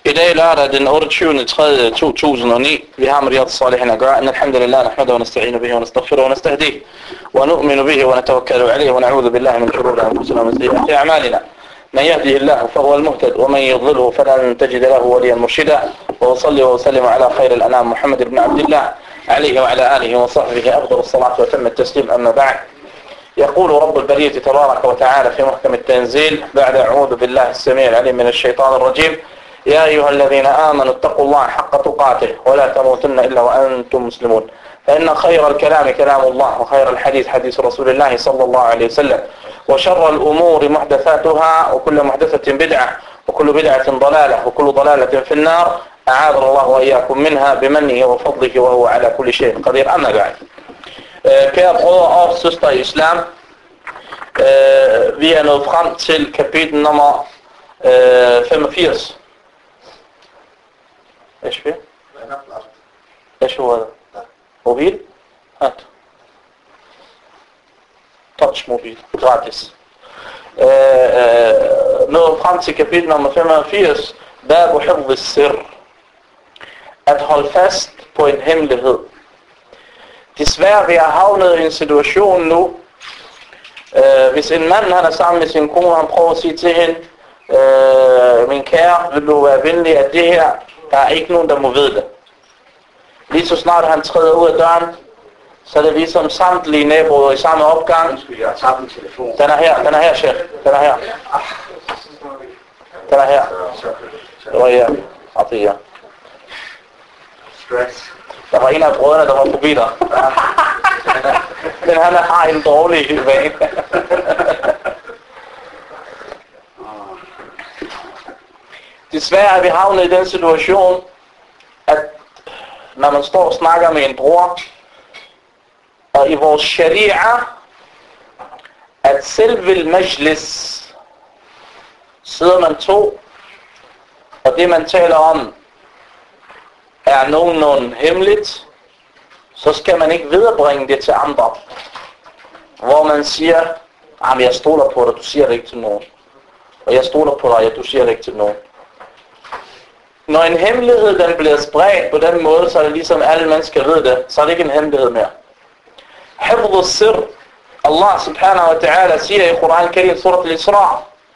I dag lørdag den 28.3.2009. Vi har med Riyadh Salihin at gøre. Alhamdulillah, nahmadu wa nasta'inu bihi wa nastaghfiruhu wa nastahdihi wa nu'minu bihi wa natawakkalu alayhi wa na'udhu billahi min shururi anfusina wa min sayyiati a'malina. من يهده الله فهو المهتد ومن يضلله فلن تجد له وليا مرشدا وأصلي وأسلم على خير الأنام محمد بن عبد الله عليه وعلى آله وصحبه أفضل الصلاة وتم التسليم. أما بعد، يقول رب البرية تبارك وتعالى في محكم التنزيل بعد أعوذ بالله السميع العليم من الشيطان الرجيم: يا أيها الذين آمنوا اتقوا الله حق تقاته ولا تموتن إلا وأنتم مسلمون، فإن خير الكلام كلام الله وخير الحديث حديث رسول الله صلى الله عليه وسلم، وشر الأمور محدثاتها وكل محدثة بدعة وكل بدعة ضلالة وكل ضلالة في النار، أعاذنا الله وإياكم منها بمنه وفضله وهو على كل شيء قدير. أما بعد, kære brødre og søstre i islam, vi er nået frem til kapitel nummer 85. ايش فيه؟ ايش هو هذا؟ موبيل؟ هات تاتش موبيل gratis. Nået frem til kapitel nummer 85, bab hifz sir, at holde fast på en hemmelighed. Desværre vi har havnet i en situation nu, hvis en mand han er sammen med sin kone, han prøver at sige til hende, min kære, vil du være venlig at det her, der er ikke nogen der må vide det. Lige så snart han træder ud af døren, så er det ligesom samtlige naboer i samme opgang. Den er her, chef. Den er her. Den er her. Det var her. Og det her. Der var en af brødrene, der var forbi dig. Men han har en dårlig vane. Desværre er vi havnet i den situation, at når man står og snakker med en bror, og i vores sharia, at selve majlis sidder man to, og det man taler om er nogenlunde hemmeligt, så skal man ikke viderebringe det til andre. Hvor man siger, jamen jeg stoler på dig, du siger det ikke til nogen. Og jeg stoler på dig, du siger det ikke til nogen. Når en hemmelighed den bliver spredt på den måde, så er det ligesom alle mennesker ved det, så er det ikke en hemmelighed mere. Hifz sir. Allah subhanahu wa ta'ala siger i Quran Karim, surat al-Isra: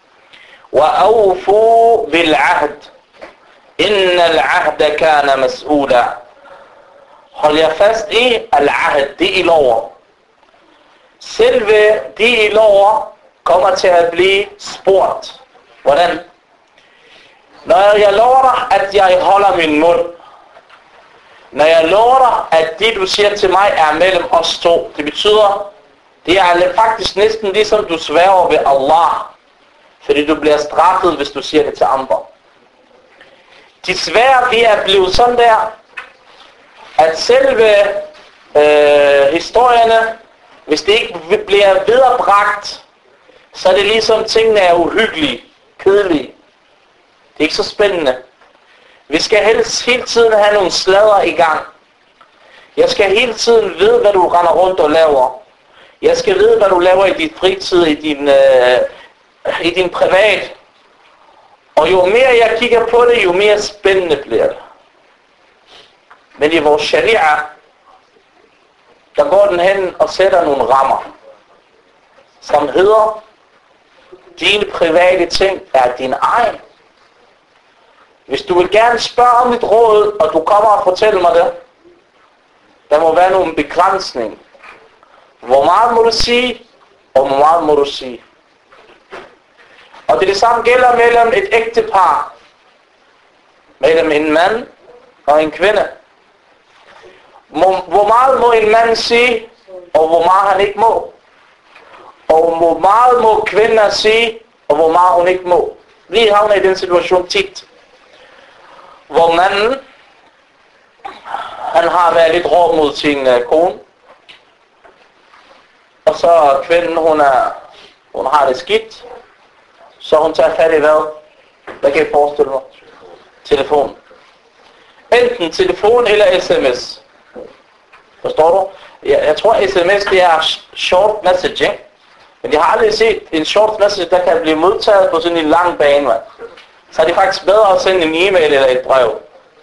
وَأَوْفُوا بِالْعَهْدِ إِنَّ الْعَهْدَ كَانَ مَسْئُولًا. Hold jer fast i al-ahd, de i lover. Selve de i lover kommer til at blive spurgt. Hvordan? Når jeg lover dig, at jeg holder min mund. Når jeg lover dig, at det du siger til mig er mellem os to. Det betyder, det er faktisk næsten ligesom du sværger ved Allah. Fordi du bliver straffet, hvis du siger det til andre. Desværre vi er blevet sådan der, at selve historierne, hvis det ikke bliver viderebragt, så er det ligesom tingene er uhyggelige, kedelige. Det er ikke så spændende. Vi skal helst hele tiden have nogle sladder i gang. Jeg skal hele tiden vide, hvad du render rundt og laver. Jeg skal vide, hvad du laver i dit fritid, i din privat. Og jo mere jeg kigger på det, jo mere spændende bliver det. Men i vores sharia, der går den hen og sætter nogle rammer, som hedder, dine private ting er din egen. Hvis du vil gerne spørge om mit råd, og du kommer og fortæller mig det, der må være nogle begrænsninger. Hvor meget må du sige, og hvor meget må du sige. Og det samme gælder mellem et ægtepar, mellem en mand og en kvinde. Hvor meget må en mand sige, og hvor meget han ikke må. Og hvor meget må kvinder sige, og hvor meget hun ikke må. Vi havner i den situation tit, hvor manden, han har været lidt hård mod sin kone, og så kvinden, hun har det skidt, så hun tager fat i hvad? Hvad kan jeg forestille mig? Telefon. Enten telefon eller sms. Forstår du? Jeg tror sms det er short messaging, men jeg har aldrig set en short message, der kan blive modtaget på sådan en lang bane, man. så er det faktisk bedre at sende en e-mail eller et brev.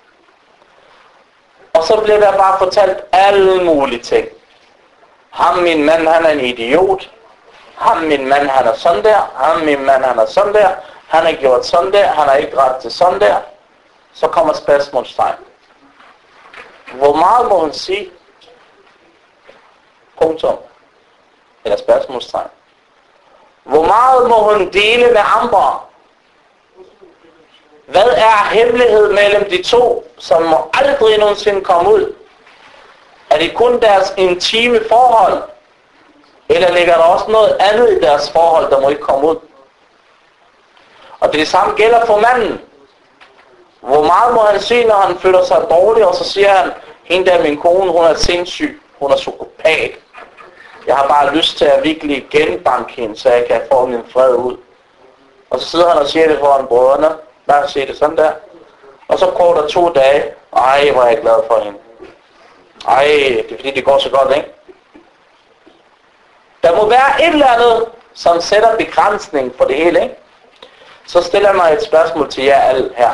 Og så bliver der bare fortalt alle mulige ting. Ham min mand, han er en idiot. Ham min mand, han er sådan der. Ham min mand, han er sådan der. Han har gjort sådan der. Han har ikke ret til sådan der. Så kommer spørgsmålstegn. Hvor meget må hun sige? Punktum. Eller spørgsmålstegn. Hvor meget må hun dele med andre? Hvad er hemmelighed mellem de to, som må aldrig nogensinde komme ud? Er det kun deres intime forhold? Eller ligger der også noget andet i deres forhold, der må ikke komme ud? Og det samme gælder for manden. Hvor meget må han sige, når han føler sig dårlig, og så siger han, hende der min kone, hun er sindssyg, hun er psykopat. Jeg har bare lyst til at virkelig genbanke hende, så jeg kan få min fred ud. Og så sidder han og siger det foran brødrene. Lad os se det sådan der. Og så går der 2 dage. Ej, hvor er jeg glad for hende. Ej, det er fordi det går så godt, ikke? Der må være et eller andet, som sætter begrænsning for det hele, ikke? Så stiller jeg mig et spørgsmål til jer alle her.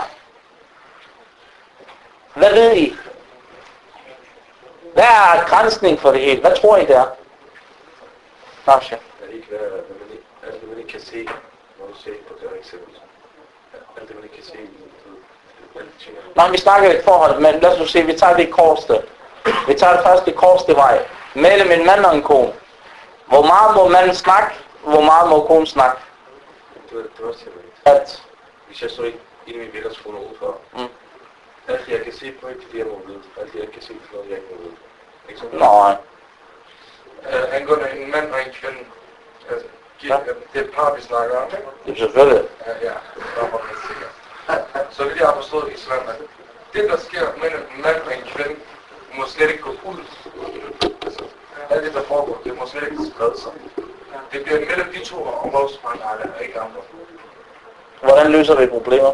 Hvad ved I? Hvad er grænsning for det hele? Hvad tror I der? Nasha. Alt det man ikke kan se, når du ser på det eksempel. Alt det man ikke kan se. Nej, vi snakker et forhold, men lad os se, vi tager det korste. Vi tager det første korste vej. Mellem en mand og en kone. Hvor meget må manden snakke? Hvor meget må konen snakke? Det var også Alt. Hvis jeg så ikke inde i min middagsskole udenfor. Alt jeg kan se på, det jeg må vide. Alt jeg ikke kan se på noget, jeg ikke må vide. Ikke sådan? Nej. Angående en mand og en kvinde. Altså, det er et par, vi snakker om, ikke? Det er selvfølgelig. Ja, det var man sikker. Så vil jeg have forstået islam, at det, der sker mellem en mand og en kvinde, må slet ikke gå ud. Altså, alt det, der foregår, det må slet ikke sprede sig. Det bliver mellem de to og vores mange og ikke andre. Hvordan løser vi problemer?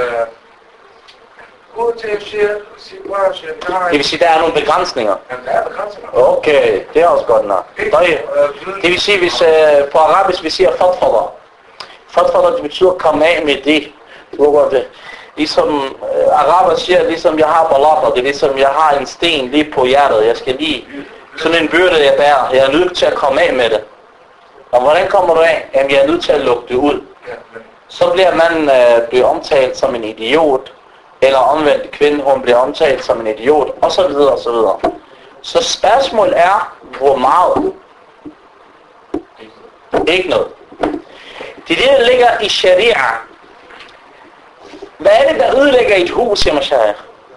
Gå til sige, Det vil sige, der er nogle begrænsninger. Jamen, der er begrænsninger. Okay, det er også godt nok. Det vil sige, hvis på arabisk vi siger fatfadder. Fatfadder, det betyder komme af med det. Det. Ligesom araber siger, ligesom jeg har ballater, det er ligesom jeg har en sten lige på hjertet. Jeg skal lige, sådan en byrde jeg bærer. Jeg er nødt til at komme af med det. Og hvordan kommer du af? Jamen, jeg er nødt til at lukke det ud. Så bliver man bliver omtalt som en idiot. Eller omvendt kvinde, hun bliver omtalt som en idiot, og så videre, og så videre. Så spørgsmålet er, hvor meget? Ikke noget. Det er det, der ligger i sharia. Hvad er det, der ødelægger et hus, siger Mashiach?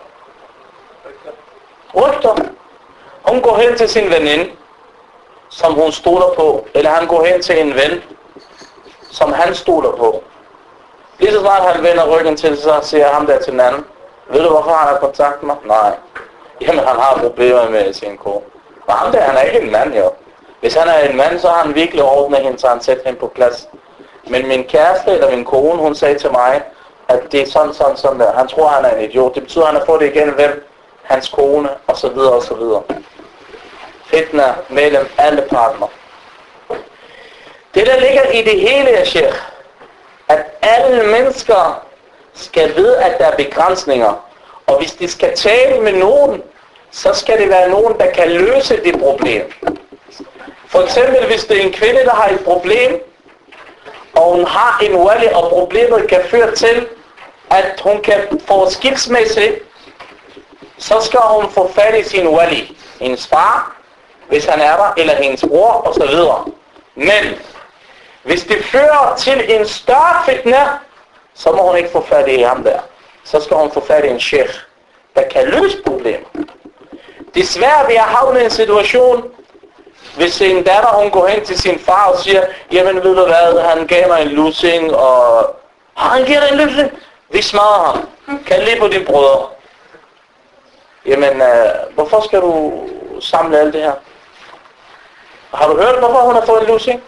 Rygter. Hun går hen til sin veninde, som hun stoler på, eller han går hen til en ven, som han stoler på. Lige så snart han vender ryggen til, så siger ham der til den anden, ved du hvorfor han har kontakt med mig? Nej. Jamen han har problemer med sin kone. Og ham der, han er ikke en mand jo. Hvis han er en mand, så har han virkelig ordnet hende, så han sætter hende på plads. Men min kæreste eller min kone, hun sagde til mig, at det er sådan der. Han tror han er en idiot. Det betyder, at han har fået det igen hvem? Hans kone, og så videre, og så videre. Fitna mellem alle partner. Det der ligger i det hele, Sheikh, at alle mennesker skal vide, at der er begrænsninger. Og hvis de skal tale med nogen, så skal det være nogen, der kan løse det problem. For eksempel, hvis det er en kvinde, der har et problem, og hun har en wali, og problemet kan føre til, at hun kan få skilsmisse, så skal hun få fat i sin wali. Hendes far, hvis han er der, eller hendes bror, osv. Men hvis det fører til en større fitna, så må hun ikke få fat i ham der. Så skal hun få fat i en sheikh, der kan løse problemet. Desværre vi har havnet i en situation, hvis en datter hun går hen til sin far og siger, jamen ved du hvad, han gav mig en lussing, og han giver dig en lussing? Vi smadrer ham. Kan lide på dine brødre. Jamen, hvorfor skal du samle alt det her? Har du hørt, hvorfor hun har fået en lussing?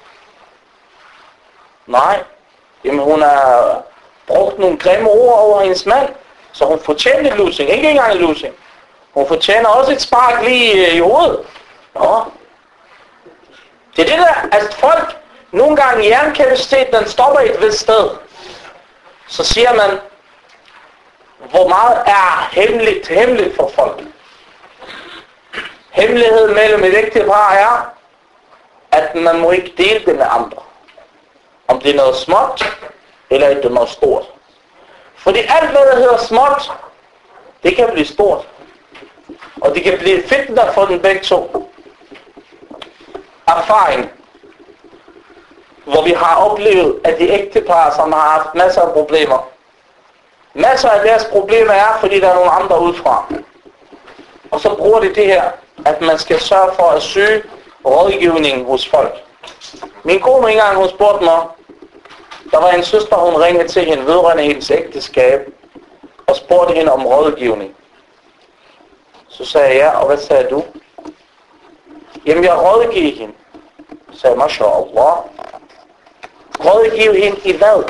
Nej. Jamen, hun har brugt nogle grimme ord over hendes mand, så hun fortjener en lussing. Ikke engang en lussing. Hun fortjener også et spark lige i hovedet. Nå. Det er det der, at folk nogle gange hjernekapaciteten, den stopper et vist sted. så siger man, hvor meget er hemmeligt for folk. Hemmeligheden mellem et ægtepar er, at man må ikke dele det med andre. Om det er noget småt, eller det er noget stort. Fordi alt hvad der hedder småt, det kan blive stort. Og det kan blive fitner for den begge to. Erfaring. Hvor vi har oplevet, at de ægtepar, som har haft masser af problemer. Masser af deres problemer er, fordi der er nogle andre udefra. Og så bruger de det her, at man skal sørge for at søge rådgivning hos folk. Min kone engang, hun spurgte mig, der var en søster, hun ringede til hende vedrørende hendes ægteskab, og spurgte hende om rådgivning. Så sagde jeg, ja, og hvad sagde du? Jamen, jeg rådgiver hende. Så sagde jeg, mashallah. Rådgive hende i hvad?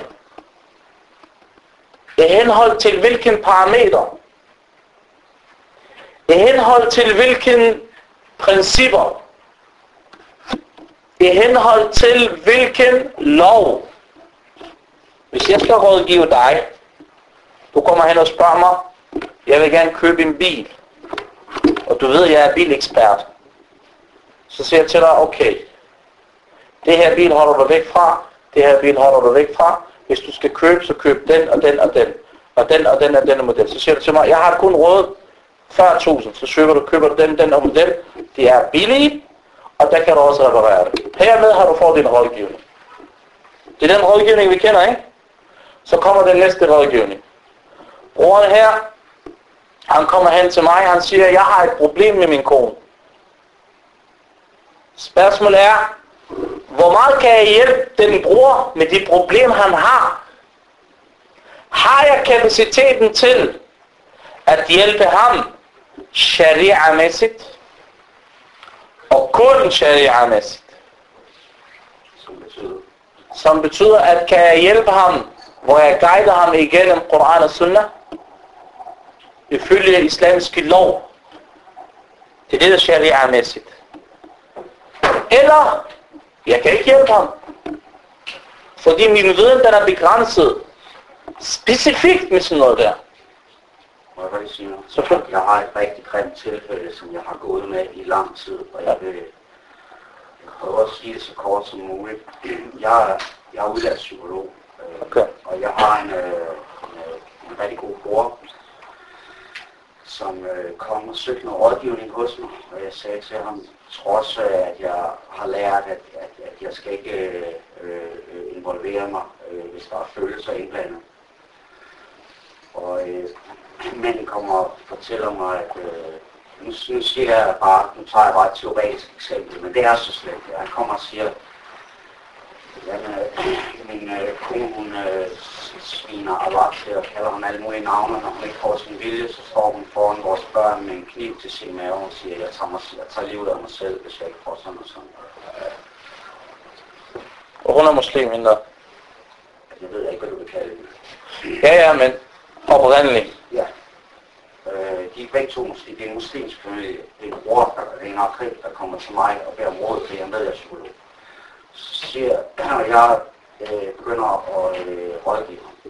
I henhold til hvilken parameter? I henhold til hvilken principper? I henhold til hvilken lov? Hvis jeg skal rådgive dig, du kommer hen og spørger mig, jeg vil gerne købe en bil, og du ved, jeg er bilekspert. Så siger jeg til dig, okay, det her bil holder du væk fra, det her bil holder du væk fra. Hvis du skal købe, så køb den og den og den, og den og den og den model. Så siger du til mig, jeg har kun råd 40.000, så køber du den og model. De er billige, og der kan du også reparere det. Hermed har du fået din rådgivning. Det er den rådgivning, vi kender, ikke? Så kommer den næste rådgivning. Broren her, han kommer hen til mig, han siger, jeg har et problem med min kone. Spørgsmålet er, hvor meget kan jeg hjælpe den bror med de problemer, han har? Har jeg kapaciteten til at hjælpe ham sharia-mæssigt? Og kun sharia-mæssigt. Som betyder, at kan jeg hjælpe ham, hvor jeg guider ham igennem Koran og Sunnah? Ifølge islamiske lov. Det er det, der sharia-mæssigt. Eller, jeg kan ikke hjælpe ham. Fordi min viden, den er begrænset. Specifikt med sådan noget der. Må jeg bare sige noget? Jeg har et rigtig grimt tilfælde, som jeg har gået med i lang tid, og jeg vil prøve at sige det så kort som muligt. Jeg er uddannet psykolog, okay. Og jeg har en rigtig god bror, som kom og søgte noget rådgivning hos mig, og jeg sagde til ham, trods at jeg har lært, at jeg skal ikke involvere mig, hvis der er følelser indblandet. Og manden kommer og fortæller mig, at nu siger jeg bare, nu tager jeg bare et teoretisk eksempel, men det er så slemt. Han kommer og siger, at min kone, hun sviner Allah til og kalder ham alle mulige navne, når hun ikke får sin vilje, så står hun foran vores børn med en kniv til sin mave og siger, jeg tager livet af mig selv, hvis jeg ikke får sådan og sådan. Og hun er muslim, hende der? Jeg ved ikke, hvad du vil kalde det. Ja, men oprindeligt. Ja. De er begge to muslim. Det er en muslimsk familie. Det er en bror, der er en akrid, der kommer til mig og beder om råd, fordi jeg ved, jeg er psykolog. Så siger jeg, begynder at rådgive ham.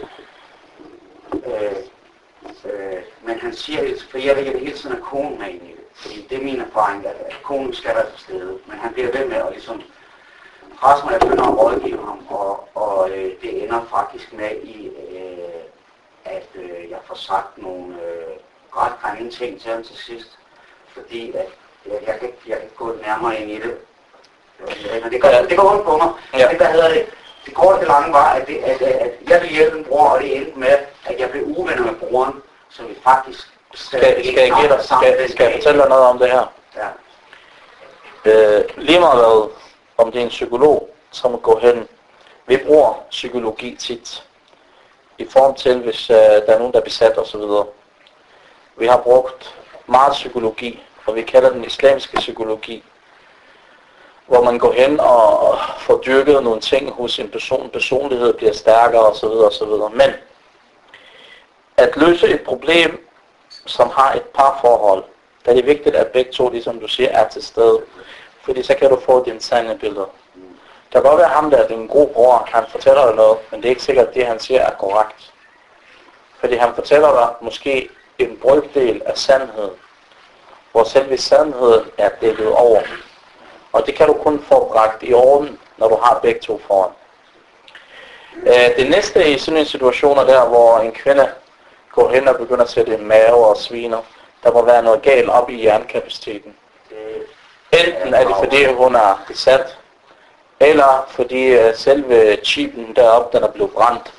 Men han siger, for jeg vil hele tiden have konen med ind i det. Fordi det er min erfaring, at konen skal være til stede. Men han bliver ved med at ligesom presse mig, at jeg begynder at rådgive ham. Og det ender faktisk med i, at jeg får sagt nogle ret krængende ting til ham til sidst. Fordi at jeg kan ikke gå nærmere ind i det. Det går ondt på mig. Ja. Det korte det lange var, at jeg ville hjælpe en bror, og det endte med, at jeg blev uvenner med broren, så vi faktisk skal jeg fortælle dig noget om det her? Ja. Lige meget hvad, om det er en psykolog, som går hen. Vi bruger psykologi tit. I form til, hvis der er nogen, der er besat osv. Vi har brugt meget psykologi, og vi kalder den islamiske psykologi. Hvor man går hen og får dyrket nogle ting hos en person. Personlighed bliver stærkere osv. osv. Men at løse et problem, som har et parforhold, der er det vigtigt, at begge to, ligesom du siger, er til stede. Fordi så kan du få dine sande billeder. Der kan godt være ham der, din gode bror, han fortæller dig noget, men det er ikke sikkert, at det han siger er korrekt. Fordi han fortæller dig måske en brøkdel af sandheden, hvor selve sandheden er dækket over. Og det kan du kun få bragt i orden, når du har begge to foran. Det næste i sådan en situationer der, hvor en kvinde går hen og begynder at sætte mave og sviner, der må være noget galt op i hjernekapaciteten. Enten er det fordi hun er besat, eller fordi selve chipen deroppe, den er blevet brændt.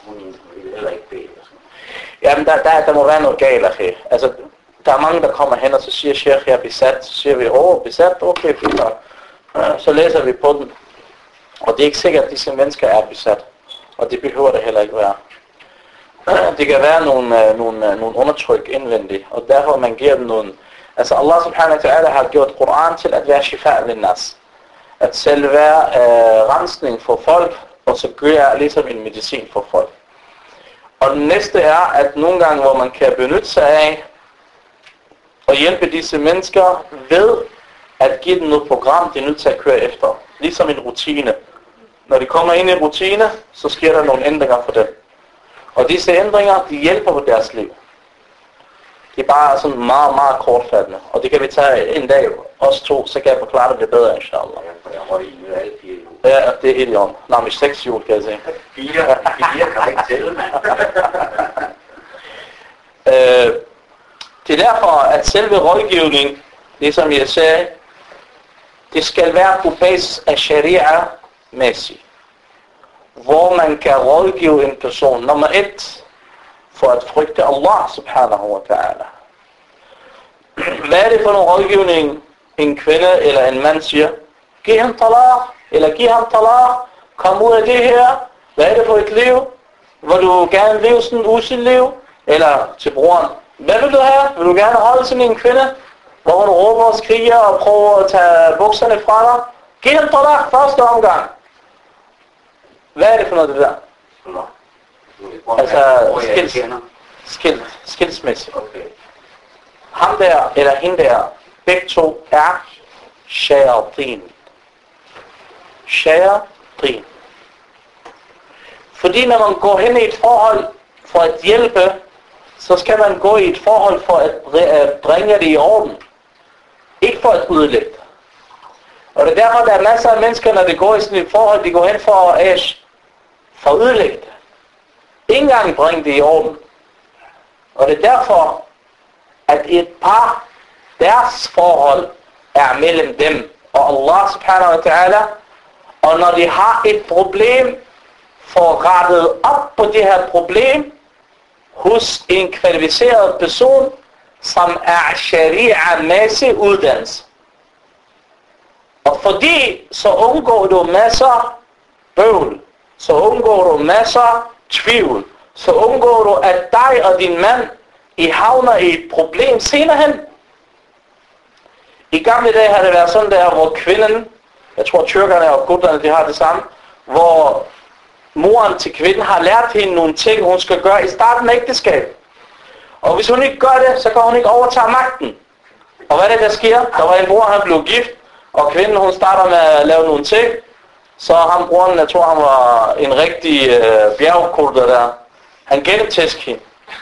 Jamen der må være noget galt af det. Altså, der er mange, der kommer hen og så siger, Sheikh, jeg er besat. Så siger vi, besat, okay, fint. Så læser vi på den. Og det er ikke sikkert, at disse mennesker er besat. Og det behøver det heller ikke være. Det kan være nogle undertryk indvendigt. Og derfor man giver dem nogle... Altså Allah subhanahu wa ta'ala har gjort Koran til at være shifa' linnas. At selv være rensning for folk, og så gør jeg ligesom en medicin for folk. Og den næste er, at nogle gange, hvor man kan benytte sig af og hjælpe disse mennesker ved at give dem noget program, de er nødt til at køre efter. Ligesom en rutine. Når de kommer ind i rutine, så sker der nogle ændringer for dem. Og disse ændringer, de hjælper på deres liv. Det er bare sådan meget, meget kortfattende. Og det kan vi tage en dag, os to, så kan jeg forklare det lidt bedre, inshallah. Ja, det er helt i om. Nå, men 6 jul, kan jeg sige. 4 kan ikke tælle, mand. Det er derfor, at selve rådgivning, ligesom jeg sagde, det skal være på basis af sharia-mæssigt. Hvor man kan rådgive en person. Nummer 1, for at frygte Allah subhanahu wa ta'ala. Hvad er det for en rådgivning, en kvinde eller en mand siger? Giv ham talaq, eller giv ham talaq, kom ud af det her. Hvad er det for et liv? Vil du gerne leve sådan et usild liv? Eller til broren, hvad vil du have? Vil du gerne holde sådan en kvinde, hvor hun råber og skriger og prøver at tage bukserne fra dig? Giv ham talaq første omgang. Hvad er det for noget det der? Altså skilsmæssigt. Okay. Ham der eller hende der, begge to er shayatin. Shayatin. Fordi når man går hen i et forhold for at hjælpe, så skal man gå i et forhold for at bringe det i orden. Ikke for at udlægge. Og det er derfor, der er masser af mennesker, når de går i sådan et forhold, de går hen for at udlægge det. Ingen gang bringe det i orden. Og det er derfor, at et par, deres forhold er mellem dem og Allah subhanahu wa ta'ala. Og når de har et problem, får rettet op på det her problem hos en kvalificeret person, som er sharia-mæssig uddannelse. Og fordi så undgår du masser bøvl, så undgår du masser tvivl, så undgår du, at dig og din mand I havner i et problem senere hen. I gamle dage har det været sådan der, hvor kvinden, jeg tror tyrkerne og gutterne, de har det samme, hvor moren til kvinden har lært hende nogle ting, hun skal gøre i starten af ægteskab. Og hvis hun ikke gør det, så kan hun ikke overtage magten. Og hvad er det, der sker? Der var en bror, han blev gift, og kvinden, hun starter med at lave nogle ting. Så ham broren, jeg tror, han var en rigtig bjergkulter der. Han gennemtæsk hende.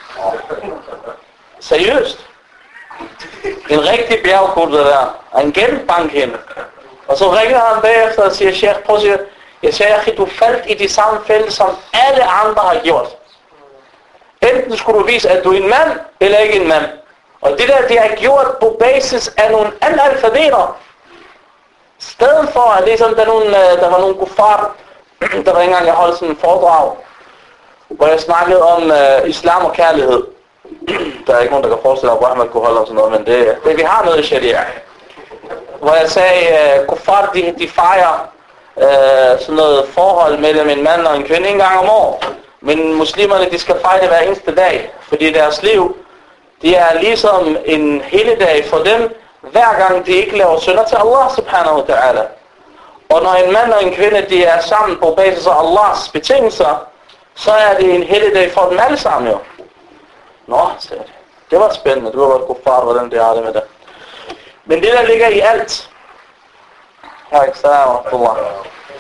Seriøst. En rigtig bjergkulter der. Han gennembank hende. Og så ringer han bagefter og siger, Sheikh, prøv at sige, jeg siger, du faldt i de samme fælde, som alle andre har gjort. Enten skulle du vise, at du er en mand, eller ikke en mand. Og det der, de har gjort på basis af nogle analfabeter. Stedet for, at ligesom der var nogle kuffar, der var engang, jeg holdt sådan en foredrag, hvor jeg snakkede om islam og kærlighed. Der er ikke nogen, der kan forestille sig, hvor man kunne holde om sådan noget, men det vi har noget i sharia. Hvor jeg sagde, kuffar, de fejrer sådan noget forhold mellem en mand og en kvinde en gang om året. Men muslimerne, de skal fejre det hver eneste dag, fordi deres liv, det er ligesom en helligdag for dem, hver gang de ikke laver synder til Allah subhanahu wa ta'ala. Og når en mand og en kvinde, de er sammen på basis af Allahs betingelser, så er det en helligdag for dem alle sammen jo. Nå, det var spændende. Du har godt kuffar, hvordan det har det med det. Men det der ligger i alt.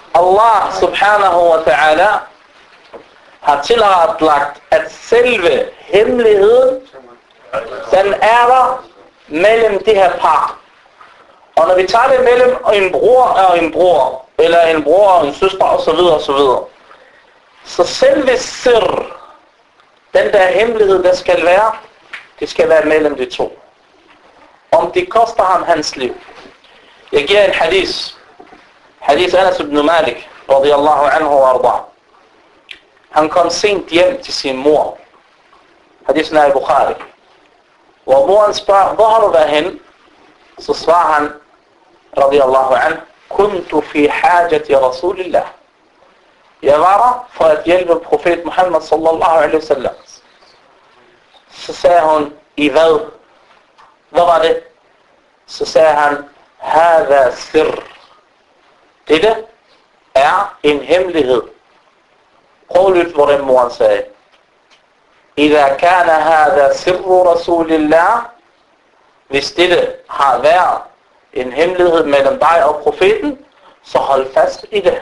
Allah subhanahu wa ta'ala har tilrettelagt, at selve hemmeligheden, den er der mellem det her par. Og når vi tager det mellem en bror og en bror, eller en bror og en søster osv., så selve sir, den der hemmelighed, der skal være, det skal være mellem de to. Om det koster ham hans liv. Jeg giver en hadith. Hadith Anas ibn Malik, radiyallahu anhu wa arda. Han kom sent hjem til sin mor. Hadithen er i Bukhari. Hvor moren spørger, hvor har du været hen? Så svarer han, radiyallahu anhu, kuntu fi hajati rasulillah. Jeg var der for at hjælpe profet Muhammad sallallahu alaihi wasallam. Så sagde hun, i hvad? Hvad var det? Så sagde han, hada sir. Dette er en hemmelighed. Prøv at lytte, hvordan moren sagde. Ida kana hada sirru rasulillah. Hvis dette har været en hemmelighed mellem dig og profeten, så hold fast i det.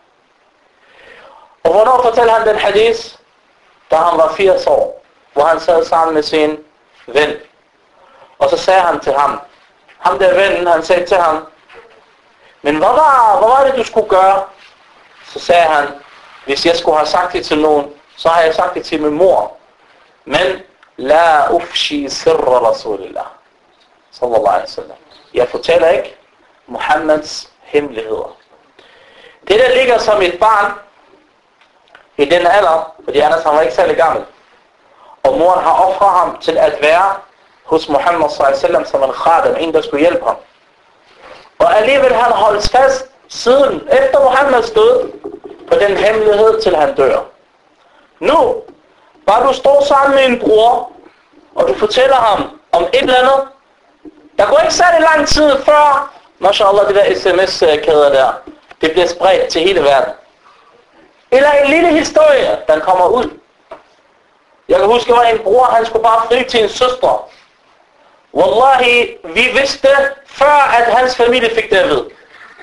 Og hvornår fortæller han den hadith? Da han var 80 år, hvor han sad sammen med sin ven. Og så sagde han til ham der vennen, han sagde til ham, men hvad var det, du skulle gøre? Så sagde han, hvis jeg skulle have sagt det til nogen, så har jeg sagt det til min mor. Men la ufshi sirra rasulillah. Sallallahu alaihi wasallam. Jeg fortæller ikke Muhammeds hemmeligheder. Det der ligger som et barn i den alder, fordi Anas han var ikke særlig gammel, og moren har offret ham til at være hos Muhammad sallallahu alaihi wasallam som en khadim, en der skulle hjælpe ham. Og alligevel han holdt fast siden efter Muhammads død på den hemmelighed til han dør. Nu, bare du står sammen med en bror, og du fortæller ham om et eller andet, der går ikke særlig lang tid før, mashallah, det der sms-kæder der, det bliver spredt til hele verden. Eller en lille historie, den kommer ud. Jeg kan huske, at en bror, han skulle bare fri til en søster. Wallahi, vi vidste før, at hans familie fik det at vide.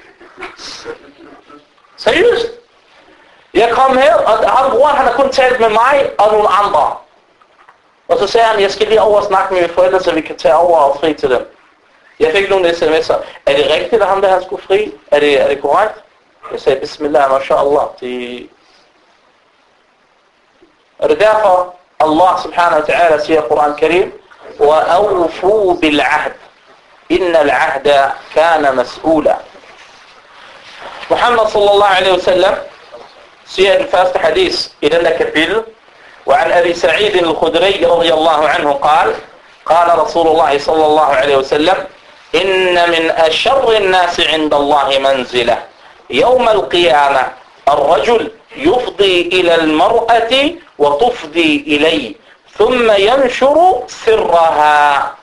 Seriøst? Jeg kom her, og ham broren, han har kun talt med mig og nogle andre. Og så sagde han, jeg skal lige over og snakke med mine forældre, så vi kan tage over og fri til dem. Jeg fik nogle sms'er. Er det rigtigt, at ham der, han skulle fri? Er det korrekt? Jeg sagde, bismillah, mashallah. Og det er derfor, Allah subhanahu wa ta'ala siger i Quran Karim, وَأَوْفُوا بِالْعَهْدِ إِنَّ الْعَهْدَ كَانَ مَسْئُولًا. Muhammad sallallahu alaihi wasallam siger den første hadith i denne kapitel, وعن أبي سعيد الخدري رضي الله عنه قال قال رسول الله صلى الله عليه وسلم إن من أشر الناس عند الله منزلة يوم القيامة الرجل يفضي إلى المرأة وتفضي إليه ثم ينشر سرها.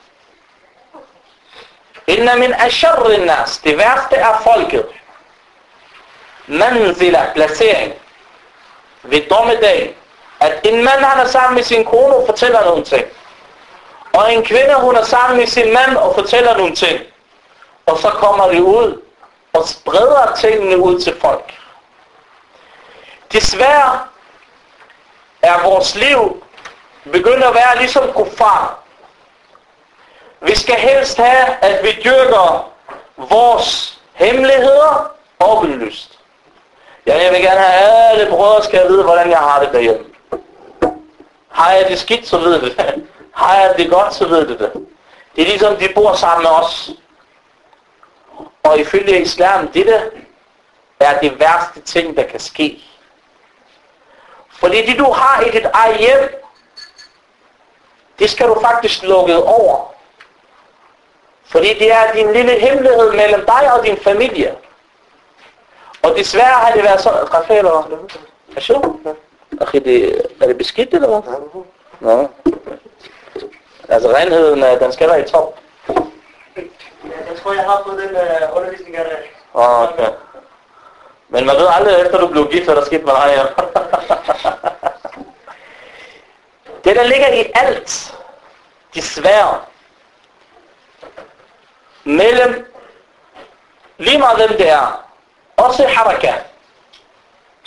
إن من أشر الناس, det værste er folket, manzila, placering, ved dommedag, at en mand han er sammen med sin kone og fortæller nogle ting, og en kvinde hun er sammen med sin mand og fortæller nogle ting, og så kommer de ud og spreder tingene ud til folk. Desværre er vores liv begyndt at være ligesom kuffar. Vi skal helst have, at vi dyrker vores hemmeligheder åbenlyst. Jeg vil gerne have alle brødre skal vide, hvordan jeg har det derhjemme. Har jeg det skidt, så ved det. Har jeg det godt, så ved det. Det er ligesom, de bor sammen med os. Og ifølge islam, dette er det værste ting, der kan ske. Fordi det, du har i dit eget hjem, det skal du faktisk lukke over. Fordi det er din lille hemmelighed mellem dig og din familie. Og desværre har det været sådan... Kaffe eller hvad? Er det beskidt eller hvad? Nå. Altså renheden, den skal være i top. Jeg tror, jeg har fået den undervisning af det. Okay. Men man ved aldrig, efter du blev gift, hvad der skete med dig her. Det, der ligger i alt, desværre, mellem lige meget hvem det er, også haraka,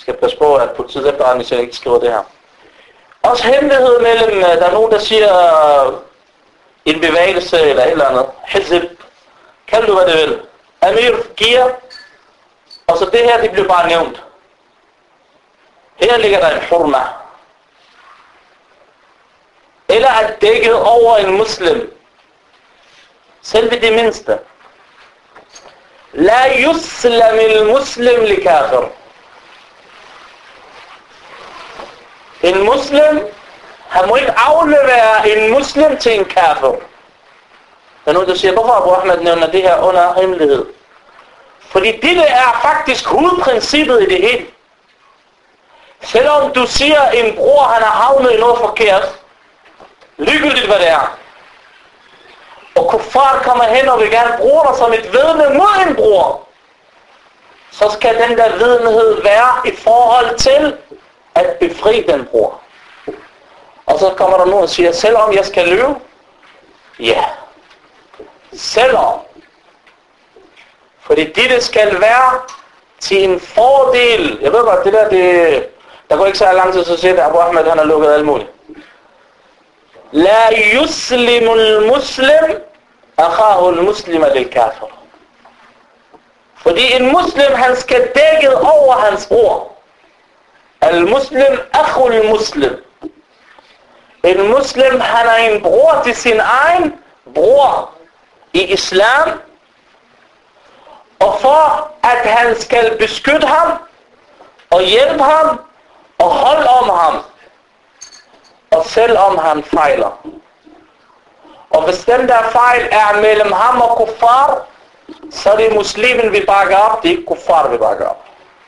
skal passe på, at politiets efterretningstjeneste ikke skriver det her. Også hemmelighed mellem, der er nogen, der siger en bevægelse eller et eller andet. Hizb. Kald du hvad det vil. Amir giver. Og så det her, det bliver bare nævnt. Her ligger der en hurma. Eller at dække over en muslim. Selv ved det mindste. La yuslam al-muslim li kafir. En muslim, han må ikke aflevere en muslim til en kafir. Der er nogen, der siger, hvorfor Abu Ahmed nævner det her under hemmelighed? Fordi det er faktisk hovedprincippet i det hele. Selvom du siger, en bror, han har havnet i noget forkert, ligegyldigt hvad det er, og kuffar kommer hen og vil gerne bruge dig som et vidne mod en bror, så skal den der vidnehed være i forhold til at befri den bror. Og så kommer der nogen og siger, selvom jeg skal løbe, ja, selvom. Fordi det skal være til en fordel. Jeg ved godt, det der går ikke så lang tid, så siger det, Abu Ahmed, han har lukket alt muligt. La yuslimul muslim akhahul muslima lil kafir. Fordi en muslim, han skal dække over hans bror. Al-muslim akhul muslim. En muslim, han er en bror til sin egen bror i islam. Og for at han skal beskytte ham og hjælpe ham og holde om ham. Og selvom han fejler. Og hvis den der fejl er mellem ham og kuffar, så er det muslimen, vi bakker op, det er ikke kuffar, vi bakker op.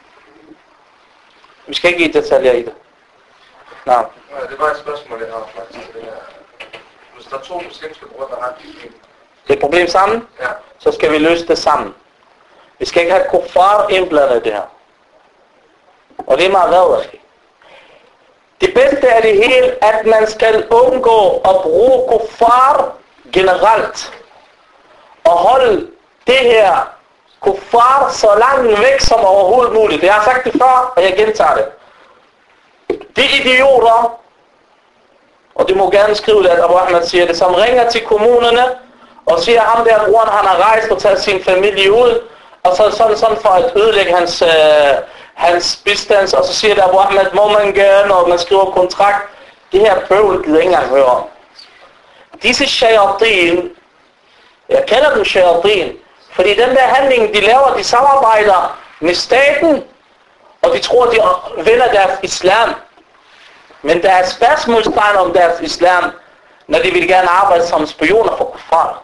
Vi skal ikke give detaljer i det. Nej. Det var et spørgsmål, jeg har faktisk. Hvis der er to muslimske brødre, der har et problem. Det er et problem sammen, ja. Så skal vi løse det sammen. Vi skal ikke have kuffar indblandet i det her. Og det er meget værd. Det bedste er det hele, at man skal undgå at bruge kuffar generelt. Og holde det her kuffar så langt væk som overhovedet muligt. Jeg har sagt det før, og jeg gentager det. De idioter, og det må gerne skrive det, at Abu Ahmed siger det, som ringer til kommunerne og siger, at ham der broren, han har rejst og taget sin familie ud, og så sådan for at ødelægge hans bistands, og så siger det, Abu Ahmed, må man gerne, og man skriver kontrakt. Det her bøvl gider ikke engang høre om. Disse shayatin, jeg kalder dem shayatin, fordi den der handling, de laver, de samarbejder med staten, og de tror, de vinder deres islam. Men der er spørgsmålstegn om deres islam, når de vil gerne arbejde som spioner for kuffar.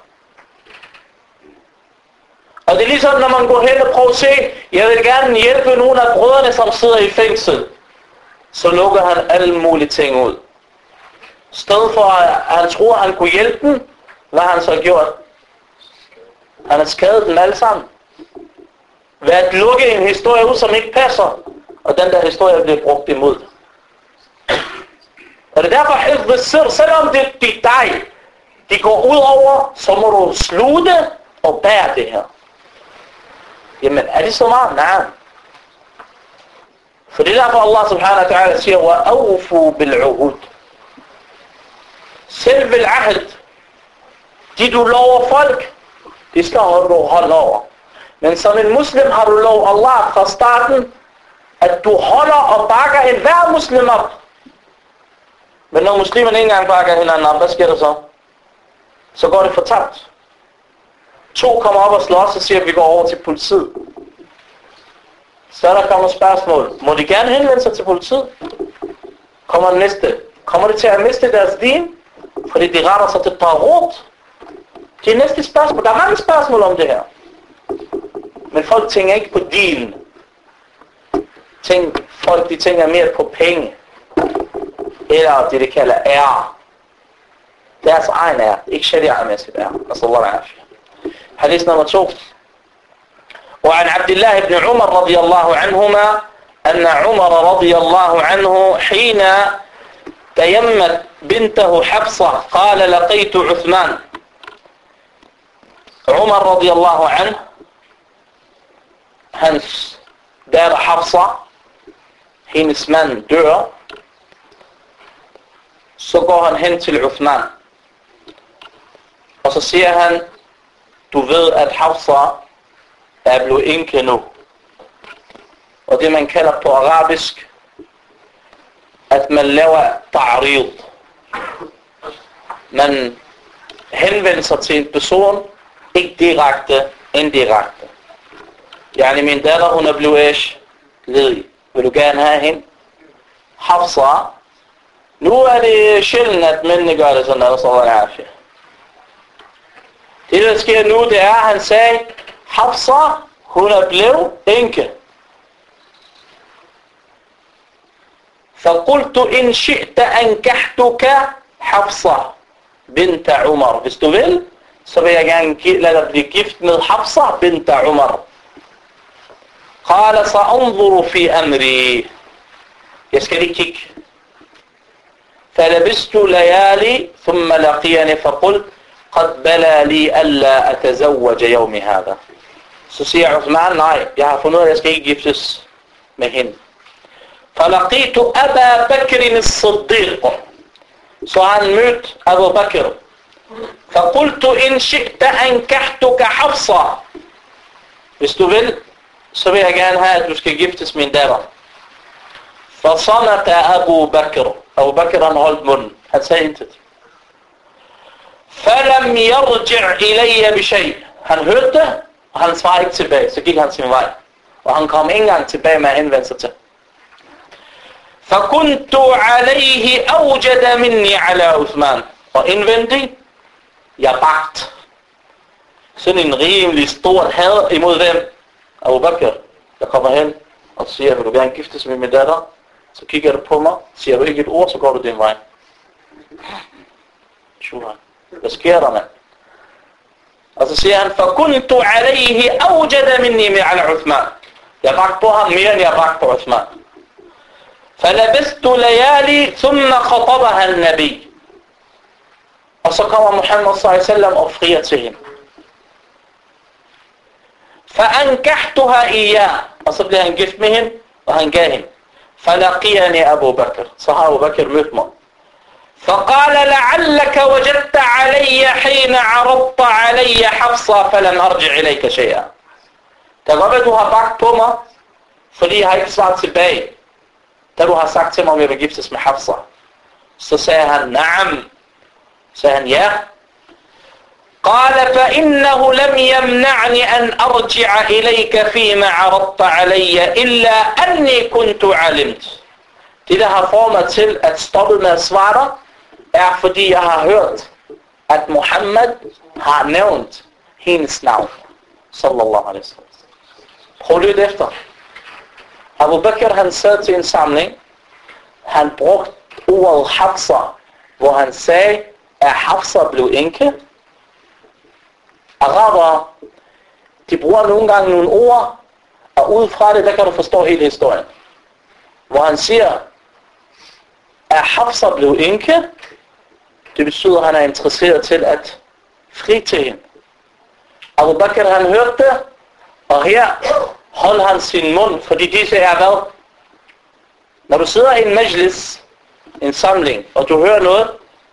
Og det er ligesom, når man går hen og prøver at se, jeg vil gerne hjælpe nogle af brødrene, som sidder i fængsel. Så lukker han alle mulige ting ud. I stedet for, at han tror, at han kunne hjælpe dem, hvad har han så gjort? Han har skadet dem alle sammen. Ved at lukke en historie ud, som ikke passer, og den der historie bliver brugt imod. Og det er derfor, at selvom det er dig, de går ud over, så må du slutte og bære det her. Jamen, er det så meget? Nej. For det er derfor, Allah subhanahu wa ta'ala siger, وَأَوْفُوا بِالْعُهُدْ. Selv vil ahd, de du lover folk, de skal du holde over. Men som en muslim har du lov Allah fra starten, at du holder og bakker enhver muslim op. Men når muslimerne ikke engang bakker hinanden op, hvad sker der så? Så går det fortabt. To kommer op og slås og siger, at vi går over til politiet. Så der kommer spørgsmål. Må de gerne henvende sig til politiet? Kommer det næste? Kommer det til at miste deres din? Fordi de retter sig til Taghut? Det er næste spørgsmål. Der er mange spørgsmål om det her. Men folk tænker ikke på din. Folk de tænker mere på penge. Eller det de kalder ære. Deres egen ære. Ikke sharia-mæssigt ære. Nasallallahu alaihi. حديث نمبر 2. وعن عبد الله بن عمر رضي الله عنهما أن عمر رضي الله عنه حين تيمت بنته حفصة قال لقيت عثمان. عمر رضي الله عنه hans datter Hafsa, hendes mand dør, så går han hen til Uthman. Og så siger han, du ved, at Hafsa er blevet enke nu. Og det man kalder på arabisk, at man laver ta'rid. Man henvender sig til en person, ikke direkte, indirekte. Yani min datter, hun er blevet ledig. Vil du gerne have hende? Hafsa. Nu er det sjældent, at mændene gør det sådan, at det der sker nu, det er, at han sagde, Hafsa, hun er blevet enke. فقلت إن شئت أنكحتك حفصة بنت عمر. Hvis du vil, så vil jeg gerne lade dig blive gift med Hafsa bint Umar. قال سأنظر في أمري. Jeg skal lige kigge. فلبست ليالي ثم لقيني فقلت قد بلى لي ألا أتزوج يوم هذا. Så siger Uthman, nej, jeg har fundet ud af, at jeg skal ikke giftes med hende. فلقيت أبا بكر الصديق. Så han mødte Abu Bakr. فقلت إن شئت أنكحتك حفصة. Hvis du vil, så vil jeg gerne have, at du skal giftes min datter. فصمت أبو بكر. Abu Bakr han holdt munden. Han sagde intet. فلم يرجع إلي بشيء. Han hørte det, og han svarede ikke tilbage. Så gik han sin vej. Og han kom ikke engang tilbage med at henvende sig til. فكنت عليه أوجد مني على عثمان. Og indvendigt, jeg bagt. Sådan en rimelig stor had imod dem. Abu Bakr, jeg kommer hen og siger, vil du gerne giftes med min datter? Så kigger du på mig, siger du ikke et ord, så går du din vej. Hvad sker der, mand? Og så siger han, فكنت عليه أوجد مني على عثمان. Jeg bagte på ham mere, end jeg bagte på Uthman. فلبثت ليالي ثم خطبها النبي. Og så kommer Muhammad sallallahu alaihi wasallam og frier til hende. فأنكحتها إياه. Og så blev han gift med hende, og han gav hende. فلقيني أبو بكر. Så har Abu Bakr mødt mig. فقال لعلك وجدت علي حين عرضت علي حفصة فلم أرجع إليك شيئا. Der var hvad du har bagt på mig, fordi jeg har ikke svaret tilbage. Da du har sagt til mig, om jeg vil giftes med Hafsa. Så sagde han, na'am. Sagde han, ja. قال فإنه لم يمنعني أن أرجع إليك فيما عرضت علي إلا أني كنت علمت. Det der har fået mig til at stoppe med at svare dig, er fordi jeg har hørt, at Muhammad har nævnt hendes navn. Sallallahu alaihi wasallam. Prøv lidt efter. Abu Bakr han sad til en samling. Han brugte ordet Hafsa, hvor han sagde, at Hafsa blev enke. Araber, de bruger nogle gange nogle ord, og udefra det, der kan du forstå hele historien. Hvor han siger, at Hafsa blev enke, det betyder, at han er interesseret til at fri til hende. Abu Bakr han hørte det, og her holdt han sin mund, fordi disse er hvad? Når du sidder i en majlis, en samling, og du hører noget,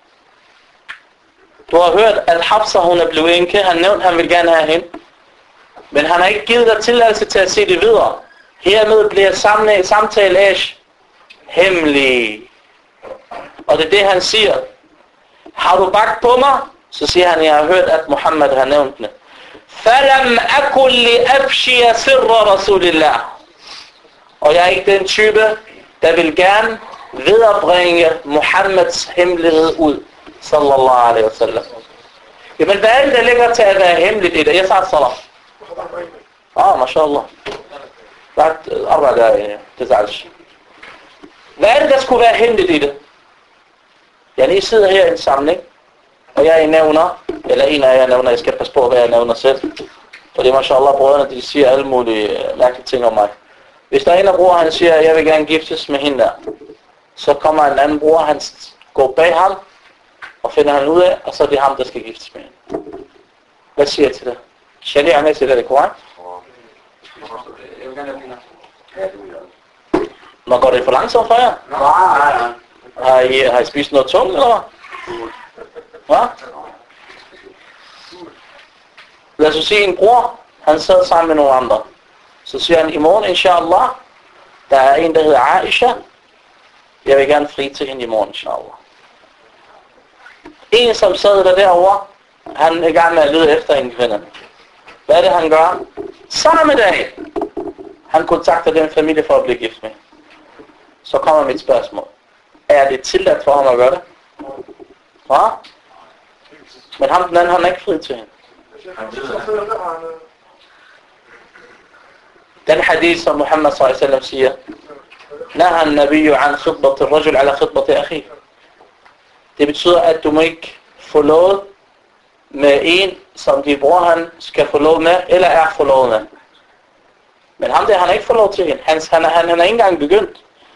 du har hørt, at Hafsa hun er blevet enke, han nævnte, han vil gerne have hende, men han har ikke givet dig tilladelse til at se det videre. Hermed bliver samtale hemmelig. Og det er det, han siger. Har du bagt på mig? Så siger han, jeg har hørt, at Muhammad har nævnt det. فَلَمْ أَكُلْ لِأَفْشِيَ سِرَّ رَسُولِ اللَّهِ. Og jeg er ikke den type, der vil gerne viderebringe Muhammads hemmelighed ud. Sallallahu alaihi wasallam. Jamen, hvad er det, der ligger til at være hemmeligt i det? Jeg sagde salam. mashallah. بعد 4 دقائق تزعلش. Hvad er det, der skulle være hemmeligt i det? I sidder her i en samling, og jeg nævner, eller en af jer nævner, jeg skal passe på, hvad jeg nævner selv. Fordi mashallah, brødrene, de siger alle mulige mærkelige ting om mig. Hvis der er en af bror, han siger, jeg vil gerne giftes med hende der, så kommer en anden bror, han går bag ham, og finder han ud af, og så er det ham, der skal giftes med hende. Hvad siger jeg til det? Sharia-mæssigt er det korrekt? Når går det for langsomt for jer? Nej. Har I spist noget tungt, eller hvad? Hvad? Lad os sige en bror, han sad sammen med nogle andre. Så siger han, i morgen, inshallah, der er en, der hedder Aisha. Jeg vil gerne fri til hende i morgen, inshallah. En, som sad der derovre, han er i gang med at lede efter en kvinde. Hvad er det, han gør? Samme dag, han kontakter den familie for at blive gift med. Så kommer mit spørgsmål. Er det tilladt for ham at gøre det? Hvad? Men ham den anden, han er ikke fri til hende. Den hadith, som Muhammad sallallahu alaihi wasallam siger, Naha an-nabiyyu an khitbati ar-rajul ala khitbati akhihi. Det betyder, at du må ikke få lov med en, som din bror han skal få lov med, eller er forlovet med. Men ham der, han er ikke fået lov til hende. Han er ikke engang begyndt.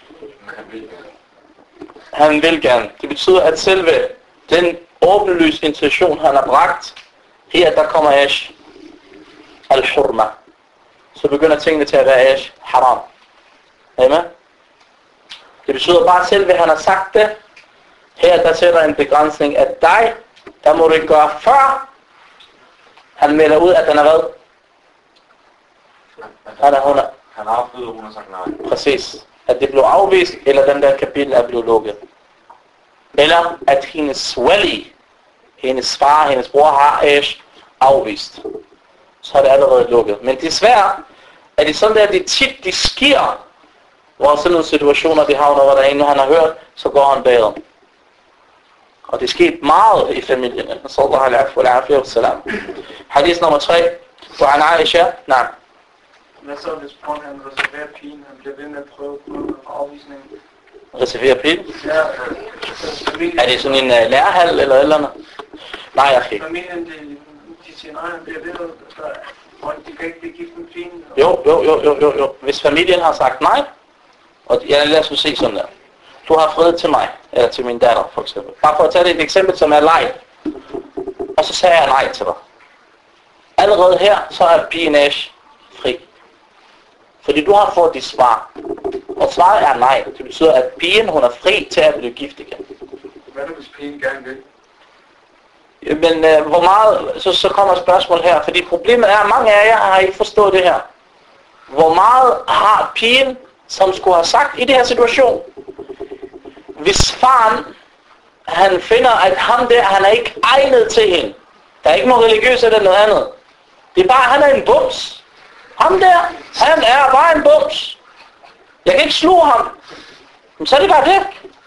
Han vil gerne. Det betyder, at selve den åbenlyse intention, han har bragt, her der kommer ash al-hurma. Så begynder tingene til at være ash haram. Amen? Det betyder bare selve, han har sagt det. Her der sætter en begrænsning af dig, der må du ikke gøre før. Han melder ud, at den er hvad? Han har afsluttet, hun har sagt nej. Præcis. At det blev afvist, eller den der kapitel er blevet lukket. Eller at hendes wali, hendes far, hendes bror har afvist. Så er det allerede lukket. Men desværre er det sådan der, det tit, de sker, hvor sådan nogle situationer, de havner, hvor der er en, han har hørt, så går han bagom. Og det skete meget i familien. Sallallahu alaihi wa sallam. Hadith nummer 3. Fra Aisha. Nej. Hvad så, hvis bror han reserverer pigen, han bliver ved med at prøve på afvisningen? Reserverer pigen? Ja. Er det sådan en lærerhal eller andet? Nej, okay. Familien, de siger nej, han bliver ved med, og de kan ikke blive gift med pigen. Jo. Hvis familien har sagt nej, og lad os se sådan der. Du har fred til mig, eller til min datter for eksempel. Bare for at tage det et eksempel, som er leg. Og så sagde jeg nej til dig. Allerede her, så er pigen fri. Fordi du har fået dit svar. Og svaret er nej. Det betyder, at pigen, hun er fri til at blive gift igen. Hvad er det, hvis pigen gerne vil? Men hvor meget, så kommer spørgsmålet her. Fordi problemet er, at mange af jer har ikke forstået det her. Hvor meget har pigen, som skulle have sagt i det her situation? Hvis faren, han finder, at ham der, han er ikke egnet til hende. Der er ikke noget religiøst eller noget andet. Det er bare, han er en bums. Ham der, han er bare en bums. Jeg kan ikke slå ham. Men så er det bare det.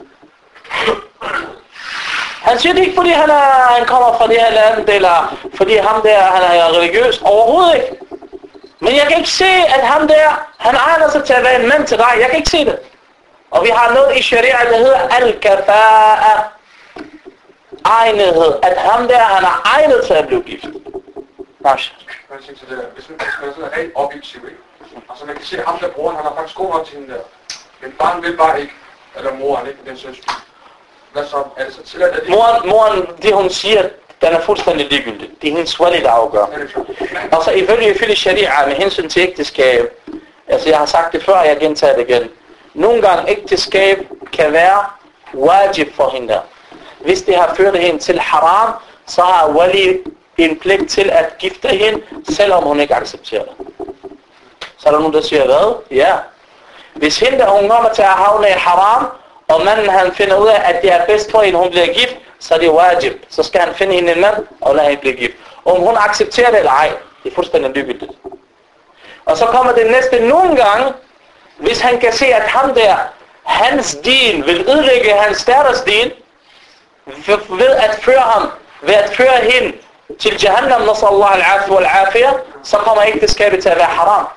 Han siger det ikke, fordi han kommer fra det her land, eller fordi ham der, han er religiøs. Overhovedet ikke. Men jeg kan ikke se, at ham der, han egner sig til at være en mand til dig. Jeg kan ikke se det. Og vi har noget i sharia, der hedder al-kafa'a. Egnethed. At ham der, han er egnet til at blive gift. Nasha. Hvis man sådan er helt objektiv, ikke? Altså man kan se, at ham der broren, han er faktisk god nok til hende der. Men barn vil bare ikke, eller moren ikke, den søster. Hvad så? Er det så tilladt, at det... Moren, det hun siger, den er fuldstændig ligegyldig. Det er hendes wali, der afgør. Og så ifølge sharia med hensyn til ægteskab, altså jeg har sagt det før, jeg gentager det igen. Nogle gange ægteskab kan være wajib for hende. Hvis det har ført hende til haram, så har wali en pligt til at gifte hende, selvom hun ikke accepterer det. Så er der nogen, der siger, hvad? Ja. Hvis hende, hun kommer til at havne i haram, og manden han finder ud af, at det er bedst for hende, hun bliver gift, så er det wajib. Så skal han finde hende en mand, og lade hende blive gift. Om hun accepterer det eller ej, det er fuldstændig ligegyldigt. Og så kommer det næste nogle gange, hvis han kan se, at ham der, hans din, vil ødelægge hans datters din, ved at føre hende til Jahannam, nasallahu al-afi wal-afiyah, så kommer ægteskabet til at være haram.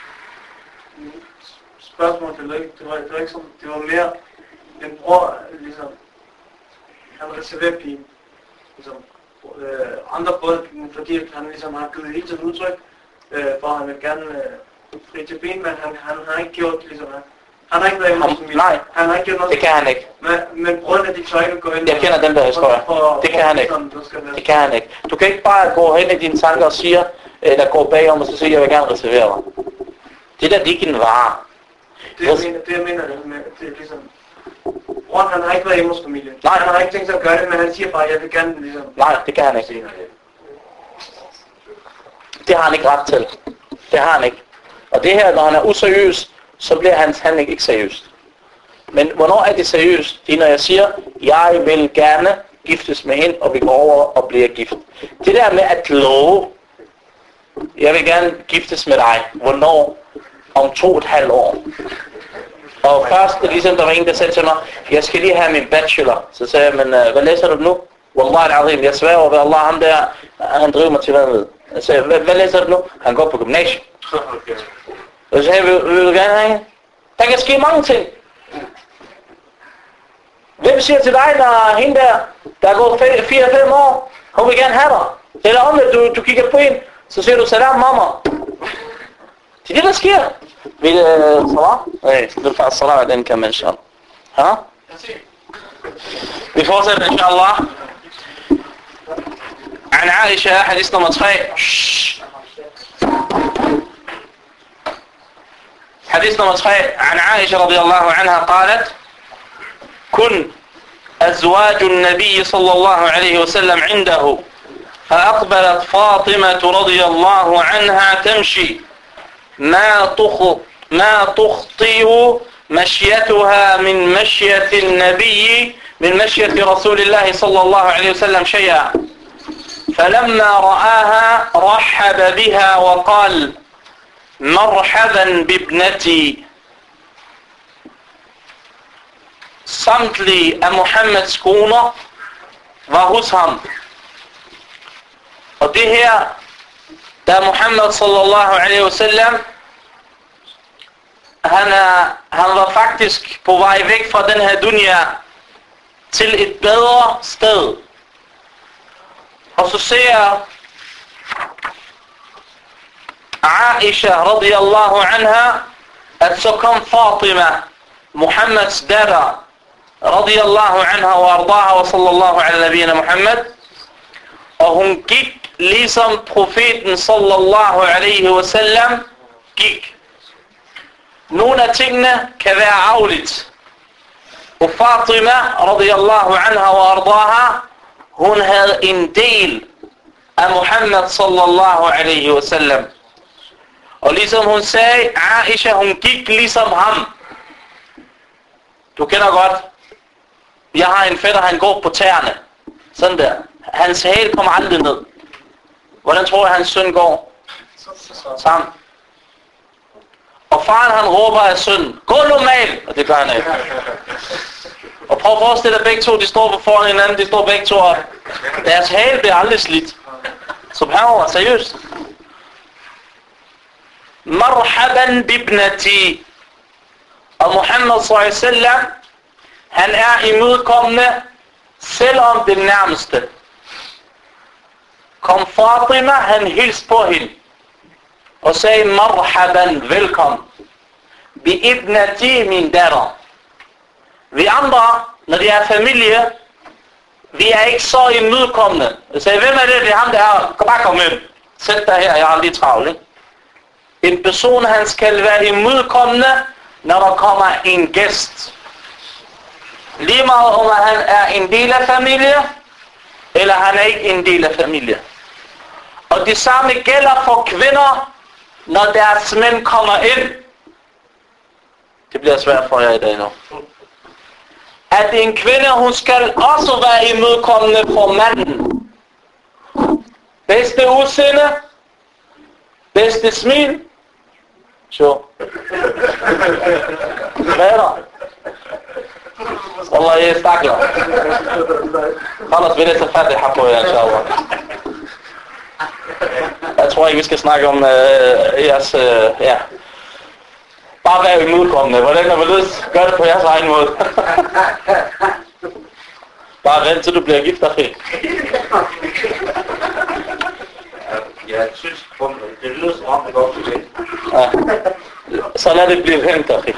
Spørgsmålet, det var ikke sådan, det var mere en bror, ligesom, han reserverer pigen. Ligesom, andre brød, fordi han ligesom har givet helt til udtryk, for han vil gerne fri til pigen, men han har ikke gjort ligesom han har ikke været imod familien. Nej, han har ikke gjort noget. Det kan han ikke. Men brødene, de tør ikke gå ind. Jeg kender den der historie. Det kan han ikke. Det kan han ikke. Du kan ikke bare gå hen i dine tanker og sige, der går bagom og så siger, jeg vil gerne reservere mig. Det der, det er ikke en vare. jeg mener det med, det er ligesom... Ron, han har ikke været hjemme hos familien. Nej. Han har ikke tænkt sig at gøre det, men han siger bare, at jeg vil gerne ligesom... Nej, det kan han ikke. Det har han ikke ret til. Det har han ikke. Og det her, når han er useriøs, så bliver hans handling ikke seriøst. Men hvornår er det seriøst? Det er, når jeg siger, jeg vil gerne giftes med hende, og vi går over og bliver gift. Det der med at love, jeg vil gerne giftes med dig. Hvornår? Om 2,5 år. Og først, ligesom der var en, der sagde til mig, jeg skal lige have min bachelor. Så sagde jeg, men hvad læser du nu? Wallah al-azim, jeg sværger ved Allah, ham der, han driver mig til vanvid. Jeg sagde, hvad læser du nu? Han går på gymnasiet. Og så sagde jeg, vil du gerne have hende? Der kan ske mange ting. Hvem siger til dig, når hende der er gået 4-5 år, hun vil gerne have dig? Eller om det, du kigger på hende, så siger du, salam mamma. Det er det, der sker. Vil salam? Nej, det er faktisk salam, den kan man sige. Ha? Vi fortsætter, inshallah. عن عائشة حديث نمبر 3 حديث نمبر 3 عن عائشة رضي الله عنها قالت كن أزواج النبي صلى الله عليه وسلم عنده فأقبلت فاطمة رضي الله عنها تمشي ما تخطئ مشيتها من مشية النبي من مشية رسول الله صلى الله عليه وسلم شيئا فلما رآها رحب بها وقال مرحبا بابنتي. Samtlige af Muhammeds koner var hos ham. Og det her, da Muhammad sallallahu alaihi wasallam, han var faktisk på vej væk fra den her dunya til et bedre sted. Og så ser Aisha radiyallahu anha, at så kom Fatima, Muhammads datter, radiyallahu anha wa ardaha wa sallallahu ala nabiyina Muhammad. Og hun gik ligesom profeten sallallahu alaihi wasallam gik. Nogle af tingene kan være arveligt. Og Fatima radiyallahu anha wa ardaha, hun havde en del af Muhammad sallallahu alaihi wasallam. Og ligesom hun sagde, Aisha, hun gik ligesom ham. Du kender godt. Jeg har en fætter, han går på tæerne. Sådan der. Hans hæl kommer aldrig ned. Hvordan tror jeg, hans søn går? Sammen. Og faren han råber af sønnen, gå normalt! Og det gør han ikke. Og prøv at forestille dig, begge to, de står på foran hinanden, de står begge to op. Deres hæl bliver aldrig slidt. Subhanallah, seriøst. Marhaban bibnati. Og Muhammad sallallahu alaihi wasallam, han er imødekommende, selvom det nærmeste. Kom Fatima, han hilste på hende og sagde, marhaban, velkommen. Bi ibnati, min datter. Vi andre, når det er familie, vi er ikke så imødekommende. Jeg sagde, hvem er det? Det er ham, der er. Bare kom ind. Sæt dig her, jeg har lige travlt, ikke? En person, han skal være imødekommende, når der kommer en gæst. Lige meget om han er en del af familie, eller han er ikke en del af familie. Og det samme gælder for kvinder, når deres mænd kommer ind. Det bliver svært for jer i dag nu. At en kvinde, hun skal også være imødekommende for manden. Bedste udseende, bedste smil. Så. Hvad er der? والله يستعجل خلاص بنت الفاتحة på jer, inshallah. Jeg tror ikke, vi skal snakke om jeres, ja. Bare være imødekommende. Hvordan er det? Gør det på jeres egen måde. Bare vent til du bliver gift, Akhi. Jeg synes, det lyder som om, det går til det. Ja. Så lad det blive vent, Akhi.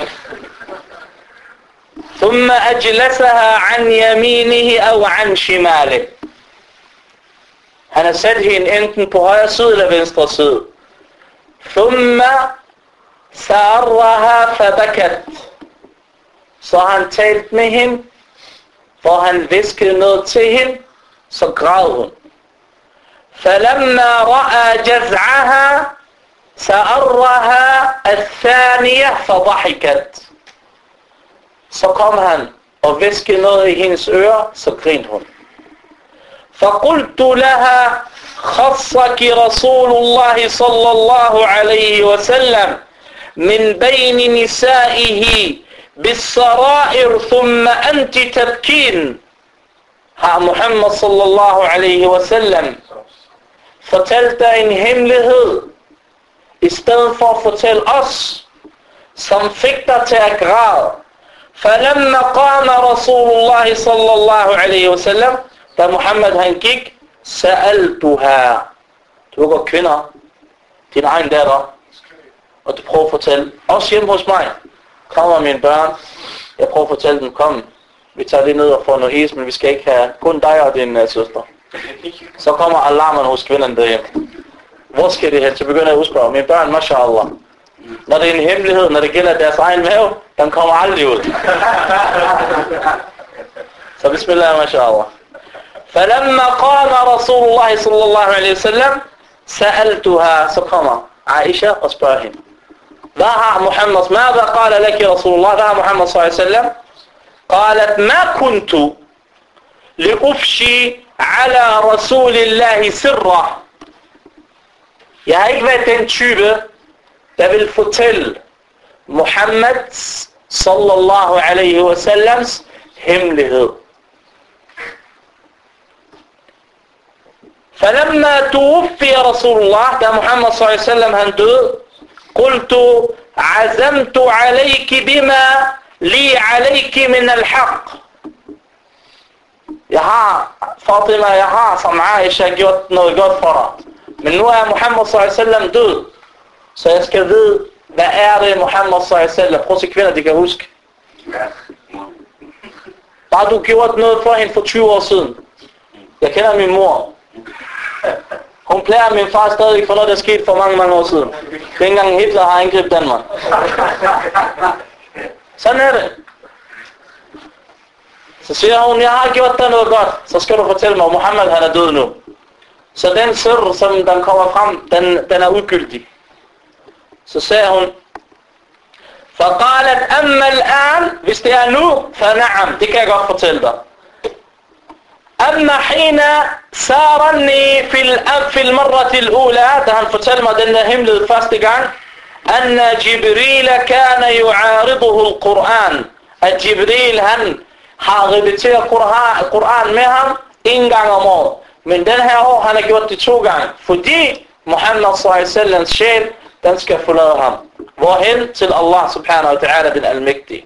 ثم أجلسها عن يمينه أو عن شماله. Han har sat hende enten på højre side eller venstre side. ثم سأرها فبكت. Så han talte med hende, hvor han viskede noget til hende, så græd hun. فلما رأى جزعها سأرها الثانية فضحكت. Så kom han og viskede noget i hendes øre, så grinte hun. فقلت لها خصك رسول الله صلى الله عليه وسلم من بين نسائه بالسرائر ثم أنت تبكين. Har Muhammad sallallahu alaihi wasallam fortalt dig en hemmelighed, i stedet for at fortælle os, som fik dig til at græde. فَلَمَّا قَامَ رَسُولُ اللَّهِ صَلَّى اللَّهُ عَلَيْهِ وَسَلَّمْ, da Muhammad han gik, سَأَلْتُهَا, du går kvinder, din egen datter, og du prøver at fortælle, også hjemme hos mig, kommer mine børn, jeg prøver at fortælle dem, kom, vi tager lige ned og får noget is, men vi skal ikke have kun dig og din søster. Så kommer alarmen hos kvinderne derhjemme. Hvor skal det hen? Så begynder jeg at udspørge. Mine børn, mashallah. Når det er en hemmelighed, når det gælder deres egen mave, den kommer aldrig ud. Så bismillah, mashallah. فَلَمَّا قَامَ رَسُولُ اللَّهِ صَلَّى اللَّهُ عَلَيْهِ وسلم سَأَلْتُهَا. Så kommer Aisha og spørger hende. Hvad har Muhammad, ماذا قال لك رسول الله, hvad har Muhammad صلى الله عليه وسلم? قالت ما كنت لأفشي على رسول الله سرا. Jeg har ikke været den type, der vil fortælle Muhammad sallallahu alaihi wasallams hemmelighed. فلما توفي رسول الله, da Muhammad sallallahu alaihi wasallam han døde, قلت عزمت عليك بما لي عليك من الحق. Jeg har, Fatima, jeg har som Aisha gjort noget godt for dig. Men nu er Muhammad sallallahu alaihi wasallam død. Så jeg skal vide, hvad er det Muhammad sallallahu alaihi wasallam? Prøv at se kvinder, de kan huske. Bare du gjort noget for hende for 20 år siden. Jeg kender min mor. Hun plejer min far stadig for noget, der skete for mange år siden. Dengang Hitler har angrebet Danmark. Sådan er det. Så siger hun, jeg har gjort dig noget godt. Så skal du fortælle mig, at Muhammad han er død nu. Så den sir, som den kommer frem, den er ugyldig. Så sagde hun, فقالت أما الآن, hvis det er nu, فنعم, det kan jeg godt fortælle dig. أما حين سارني في المرة الأولى, da han fortalte mig den der hemmelighed første gang, أن جبريل كان يعارضه القرآن, at Jibril han har repeteret Koran med ham en gang om året. Men den her år han har gjort det 2 gange, fordi Muhammad sallallahu alaihi wasallams sjæl, den skal forlade ham. Hvorhen? Til Allah subhanahu wa ta'ala, den almægtige.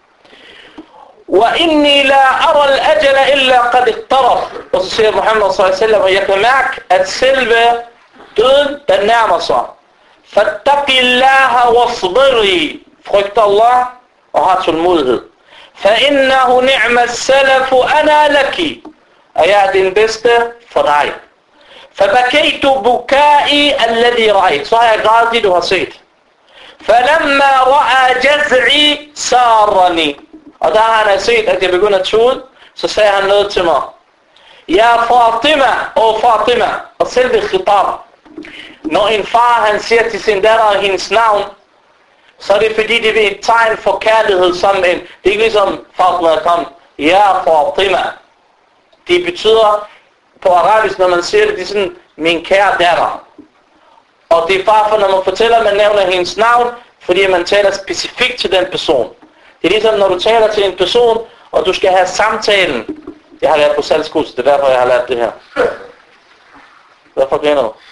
وَإِنِّي لَا أَرَى الْأَجَلَ إِلَّا قَدْ اقْتَرَبَ. Og så siger Muhammad sallallahu alaihi wasallam, og jeg kan mærke, at selve døden, den nærmer sig. فَاتَّقِ اللَّهَ وَاصْبِرِي. Frygt Allah og har tålmodighed. فَإِنَّهُ نِعْمَ السَّلَفُ أَنَا لَكِ. Og jeg er den bedste for dig. فَبَكَيْتُ بُكَائِي الَّذِي رَأَيْتُ. Så har jeg grædet det, du har set. فَلَمَّا رَأَى جَزْعِي سَارَّنِي. Og da han har set, at jeg begynder at tude, så sagde han noget til mig. Ja Fatima, Fatima. Og selve khitab. Når en far han siger til sin datter hendes navn, så er det fordi det er et tegn for kærlighed sammen. Det er ikke ligesom Fatima kom. Ja Fatima. Det betyder på arabisk, når man siger det, det er sådan, min kære datter. Og det er bare for, når man fortæller, man nævner hendes navn, fordi man taler specifikt til den person. Det er ligesom, når du taler til en person, og du skal have samtalen. Jeg har lært på salgskurs, det er derfor, jeg har lært det her. Hvorfor griner du?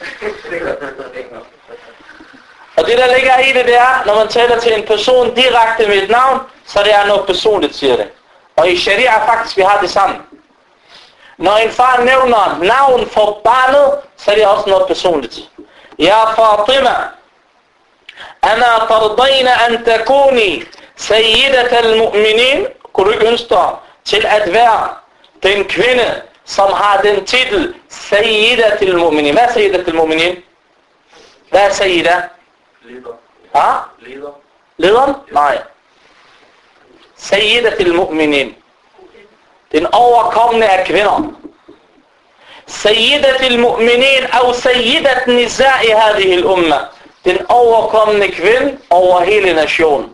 Og det, der ligger i det er, når man taler til en person direkte med et navn, så det er noget personligt, siger det. Og i sharia faktisk, vi har det sammen. Når en far nævner navn for barnet, så er det også noget personligt. Ja Fatima, أما ترضين أن تكوني سيدة المؤمنين. Kunne du ikke ønske dig til at være den kvinde, som har den titel Sayyidat al-Mu'minin? Hvad er Sayyidat al-Mu'minin? Hvad er Sayyida? Lederen? Nej. Sayyidat al-mu'minin. Den overkommende af kvinder. Sayyidat al-mu'minin og sayyidat nisa'i hadhihi al-umma. Den overkommende kvinde over hele nationen.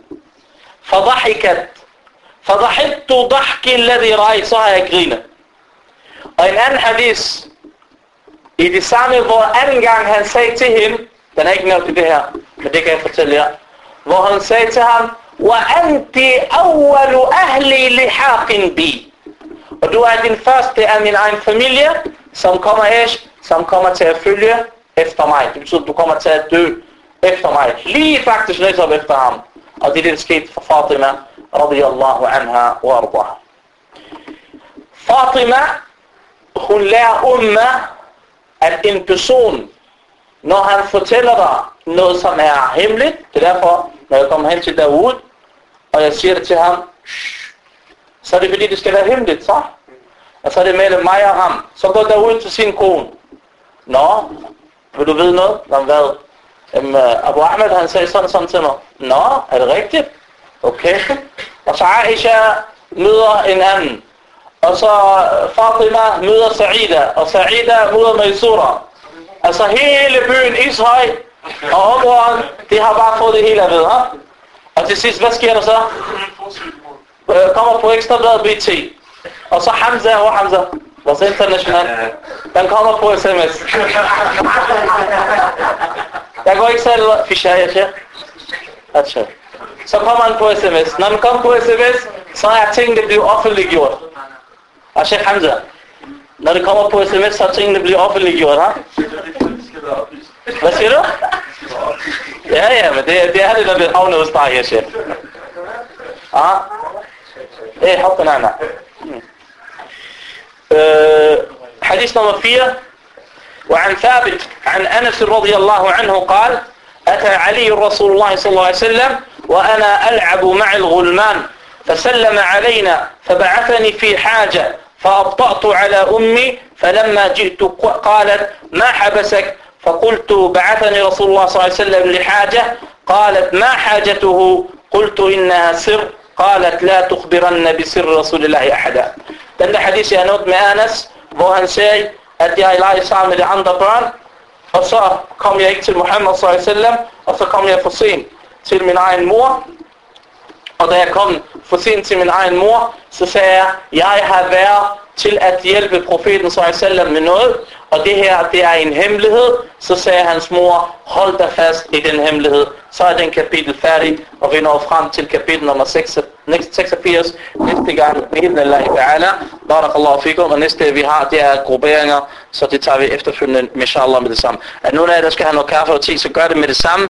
فضحكت ضحكي الذي رأيت, så har jeg grinet. Og en anden hadis i det samme, hvor anden gang han sagde til hende, den er ikke nævnt i det her, men det kan jeg fortælle jer, hvor han sagde til ham, وَأَنْتِ أَوَّلُ أَهْلِ لِحَاقٍ بِي. Og du er den første af min egen familie, som kommer til at følge efter mig. Det betyder, at du kommer til at dø efter mig. Lige faktisk netop efter ham. Og det er det, der skete for Fatima, radiyallahu anha wa ardaha. Fatima, hun lærer umma, at en person, når han fortæller dig noget, som er hemmeligt, det er derfor, når jeg kommer hen til Dawood, og jeg siger det til ham, så er det fordi, det skal være hemmeligt, så? Og så er det mellem mig og ham. Så går Dawood til sin kone. Nå, vil du vide noget? Nå, hvad? Abu Ahmed, han sagde sådan til mig. Nå, er det rigtigt? Okay. Og så Aisha møder en anden. Og så Fatima møder Saida. Og Saida møder Maysura. Altså hele byen Ishøj og områden, de har bare fået det hele at vide. Og til sidst, hvad sker der så? Kommer på Ekstrabladet BT. Og så Hamza og Hamza. Vores international. Den kommer på sms. Jeg går ikke selv fischer, jeg siger. Så kommer han på sms. Når den kommer på sms, så er tingene blevet offentliggjort. Og Sheikh Hamza, når det kommer på sms, så er tingene blevet offentliggjort, ha? Hvad siger du? Ja, men det er det, der bliver havnet hos dig her, Sheikh. Hoppen Anna. حديث نمبر 4 وعن ثابت عن أنس رضي الله عنه قال أتى علي رسول الله صلى الله عليه وسلم وأنا ألعب مع الغلمان فسلم علينا فبعثني في حاجة فأبطأت على أمي فلما جئت قالت ما حبسك فقلت بعثني رسول الله صلى الله عليه وسلم لحاجة قالت ما حاجته قلت إنها سر قالت لا تخبرن بسر رسول الله أحدا. Den der hadith jeg nåede med Anas, hvor han sagde, at jeg leger sammen med de andre børn, og så kom jeg ikke til Muhammad sallallahu alaihi wasallam, og så kom jeg for sent til min egen mor. Og da jeg kom for sent til min egen mor, så sagde jeg har været til at hjælpe profeten sallallahu alaihi wasallam med noget, og det her, det er en hemmelighed. Så sagde hans mor, hold dig fast i den hemmelighed. Så er den kapitel færdig, og vi når frem til kapitel nummer 86 næste gang. Barakallahu fikum. Og næste vi har, det er grupperinger, så det tager vi efterfølgende, inshallah, med det samme. At nogen af jer, der skal have noget kaffe og te, så gør det med det samme.